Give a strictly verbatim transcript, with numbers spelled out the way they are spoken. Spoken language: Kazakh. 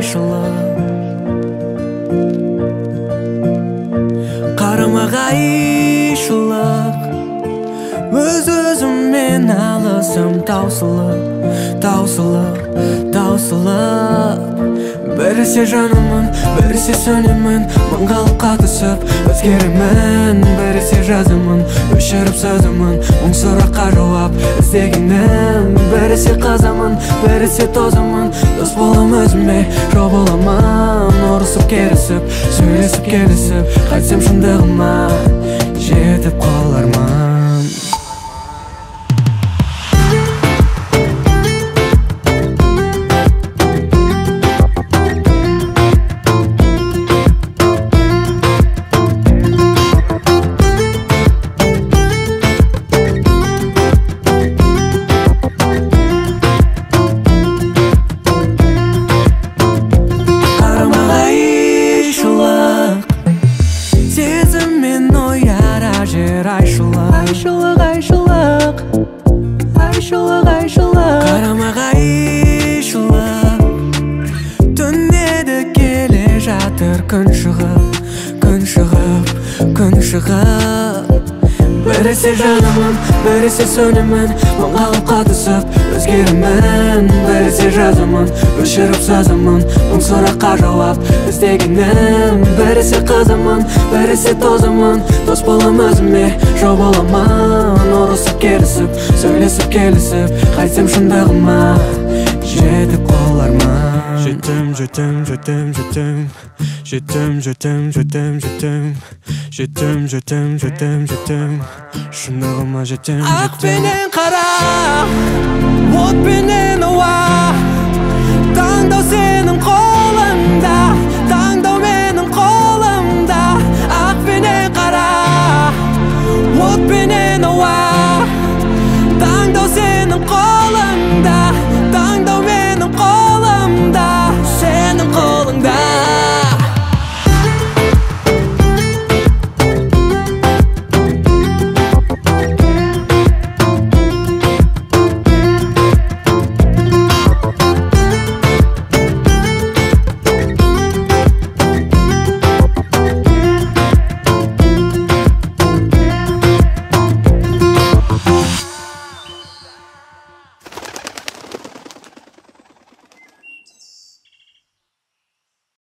жарайшылық қарама-қайшылық өз-өзіммен алысым таусылып таусылып таусылып біресе жанымын біресе сөнемін мың қалыпқа түсіп өзгеремін біресе жазымын өшіріп сөзімін мың сұраққа жауап іздегенім біресе қазамын біресе тозамын дос болам өзіме жау боламын ұрысып керісіп сөйлесіп келісіп қайтсем шындығыма жетіп қалармын. Айшылық, айшылық, айшылық, айшылық қарама-қайшылық түнеді келе жатыр күн шығып, күн шығып, күн шығып біресе жанымын, біресе сөнемін мың қалыпқа түсіп өзгеремін біресе жазымын өшіріп сөзімін мың сұраққа жауап іздегенім біресе қызымын біресе тозымын дос болам өзіме жау боламын ұрысып керісіп сөйлесіп келісіп қайтсем шындығыма жетіп қалармын. Жетем, жетем, жетем, жетем жетем, жетем, жетем, жетем жетем, жетем, жетем, жетем шындығыма жетем, жетем. Ақ пенен қара от пенен ауа таңдау сен